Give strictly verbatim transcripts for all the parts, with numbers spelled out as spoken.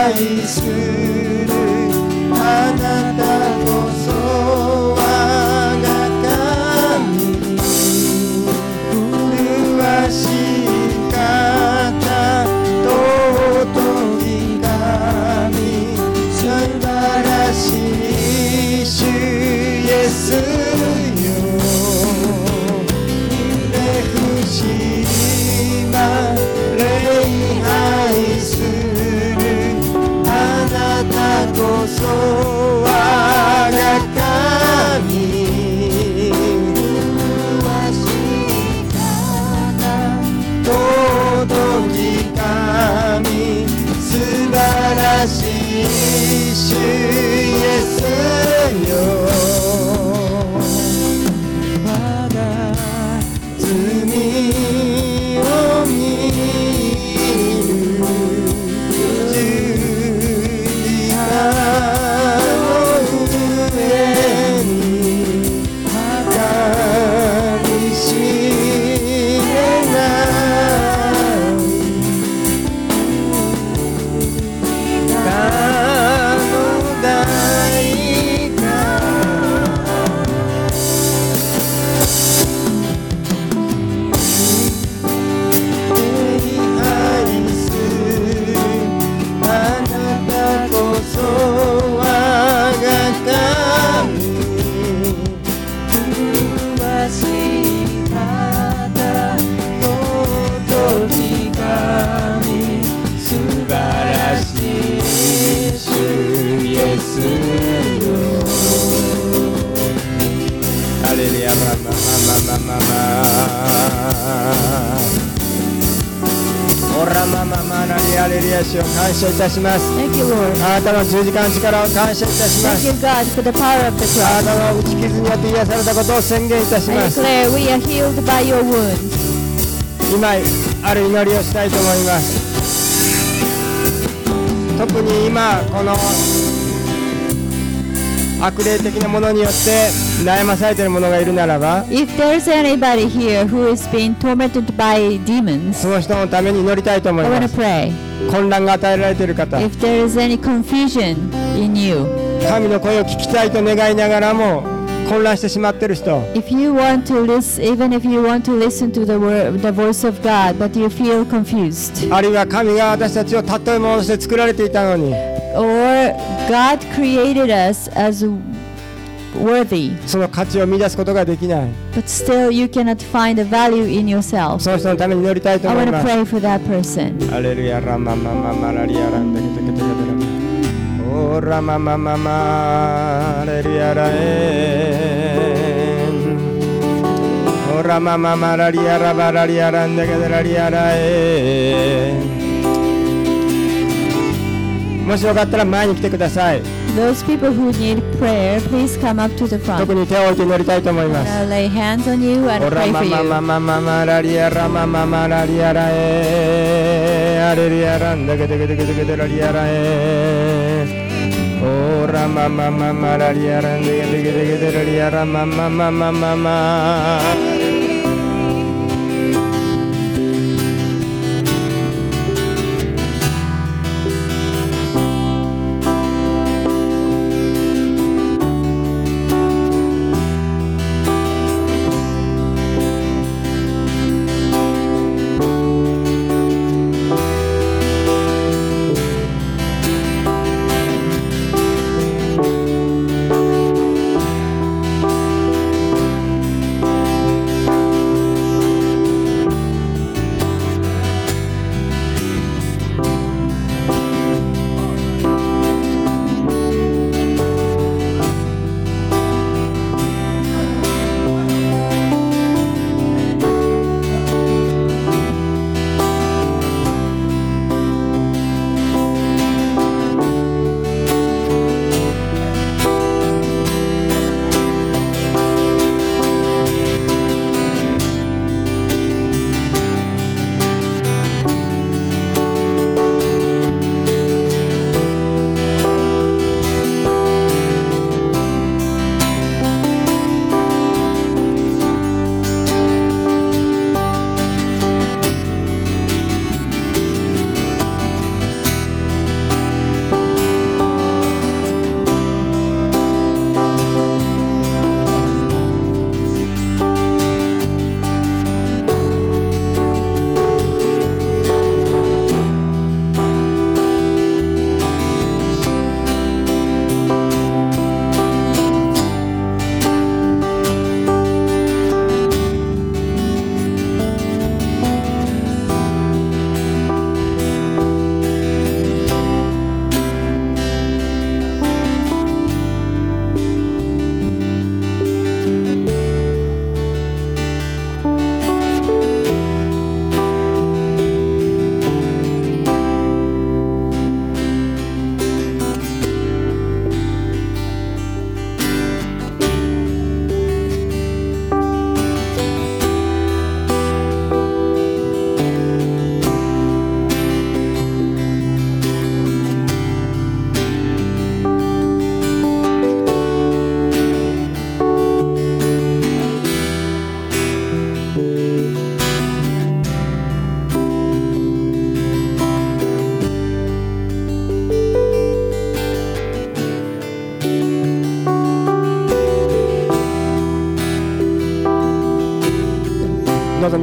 愛するあなたこそ我が神麗しい方尊い神素晴らしい主イエスよ不思議な礼拝するあなたこそ我が神尊き神素晴らしい主イエスよ我が罪を見る十字架の上に計り知れない他の代価ハレルヤママママママオラマママラリアレリア主を感謝いたします。 Thank you, Lord. あなたの十字架の力を感謝いたしま Thank す。 you, God, for the power of the あ cross. なたの打ち傷によって癒されたことを宣言いたし I ます。 declare we are healed by your wounds. 今ある祈りをしたいと思います。特に今この悪霊的なものによって悩まされている者がいるならば、 If there's anybody here who is being tormented by demons, その人のために祈りたいと思い I ま want す。 to pray. 混乱が与えられている方、 If there is any confusion in you, 神の声を聞きたいと願いながらも混乱してしまっている人、 if you want to listen, even if you want to listen to the word, the voice of God, but you feel confused, あるいは神が私たちを尊いものとして作られていたのに、 or God created us as worthy, その価値を見出すことができない、 but still you cannot find a value in yourself. その人のために祈りたいと I 思い want ま to す。 pray for that person. ハレルヤラママママラリアランデケテケテケテラオラママママレリアラエンオラマママラリアラバラリアランデケテラリアラエン。もしよかったら前に来てください。 Those people who need prayer, please come up to the front. 特に手を置いて祈りたいと思います。 I'll lay hands on you and オラ pray マ for マ you. ママママラリアラマママラリアラエアレリアランデケテケテケテケテラリアラエオラママママラリアランデケテケテケテラリアラママママママ。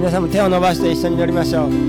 皆さんも手を伸ばして一緒に祈りましょう。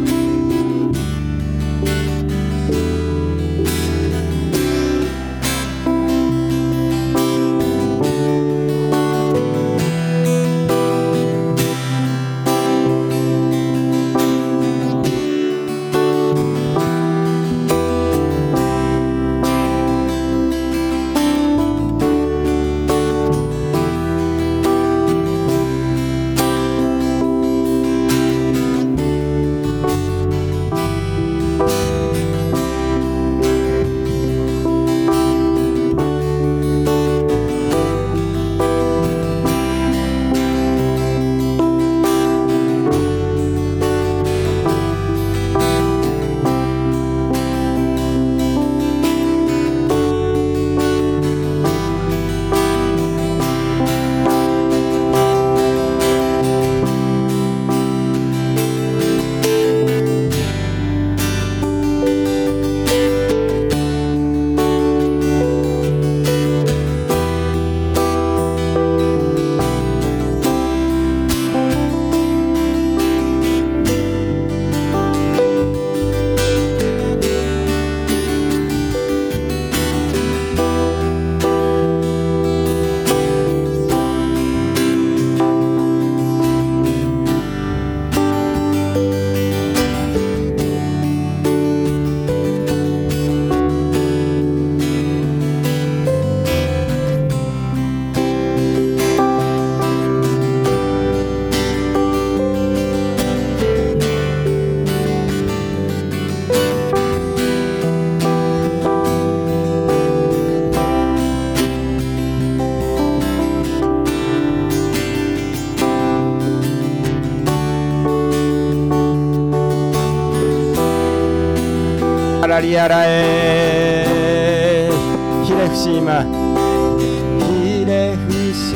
ラリアラエヒレフシーマヒレフシ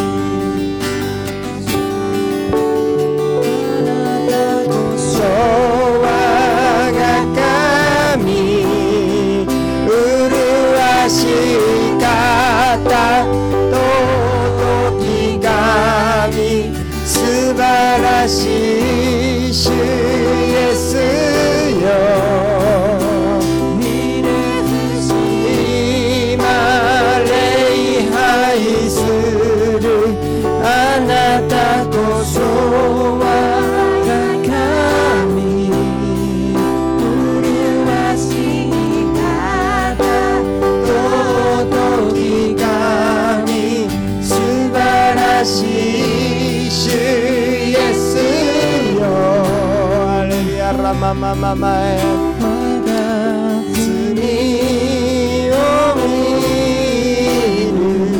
あなたこそ我が神麗し方尊き神素晴らしい主イエスよあなたこそ我が神麗し方尊き神素晴らしい主イエスよアレルヤラママママエ我が罪を見る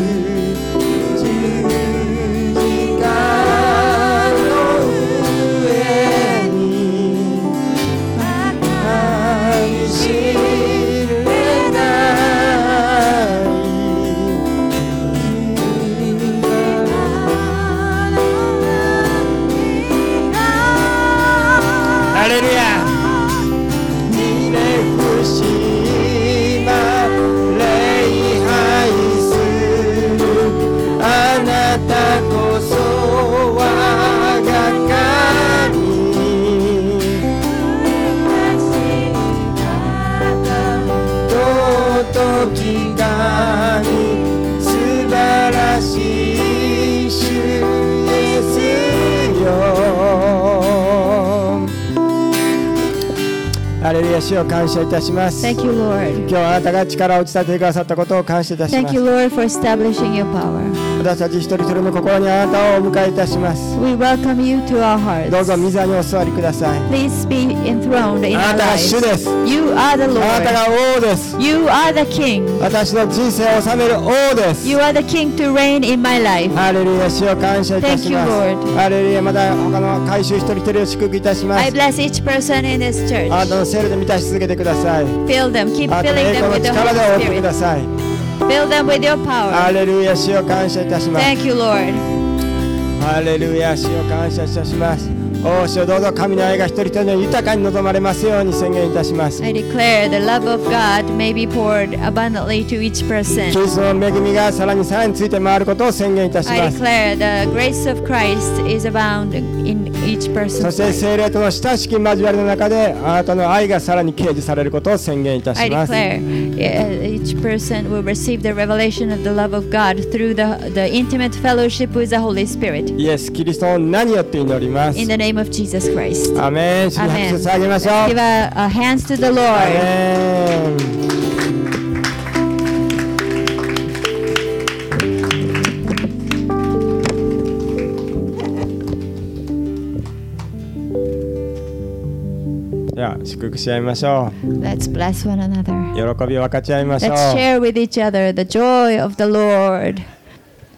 ハレルヤひれ伏しま礼拝するあなたこそ我が神尊き神素晴らしい主イエスよハレルヤ主を感謝いたします。 Thank you, Lord. 今日あなたが力を打ち立ててくださったことを感謝いたしま Thank す。 you, Lord, for establishing your power. 私たち一人一人の心にあなたをお迎えいたします。 We welcome you to our hearts. どうぞ御座にお座りください。 Please be enthroned in あ our なたが主 lives. です。 You are the あなた Lord. が王です。 You are the King. 私の人生を治める王です。 You are the King to reign in my life. ハレルヤ主を感謝いたします。 Thank you, Lord. ハレルヤまた他の改宗一人一人を祝福いたしま I す。 bless each person in this church. あなたの聖霊で満たし続けてください。 Fill them. Keep あなたの filling 栄 them 光の with the 力で覆って Holy くだ Spirit. さい。 Fill them with your ハ power. レルヤ主を感謝いたします。 Thank you, Lord. ハレルヤ主を感謝いたします。お主よどうぞ神の愛が一人一人に豊かに望まれますように宣言いたします。 I declare the love of God may be poured abundantly to each キ person. リストの恵みがさらにさらについて回ることを宣言いたし I ます。 declare the grace of Christ is abound in each person. そして聖霊との親しき交わりの中であなたの愛がさらに掲示されることを宣言いた I します。 declare uh, each person will receive the revelation of the love of God through the, the intimate fellowship with the Holy Spirit. イエス・キリストの名によって祈ります。 In the name of Jesus Christ. アメン。主に拍 Amen. 手捧げましょう。 Let's give a, a hands to the ア Lord. メン。では祝福し合いましょ Let's bless one another. う。喜びを分かち合いましょう。 Let's share with each other the joy of the Lord.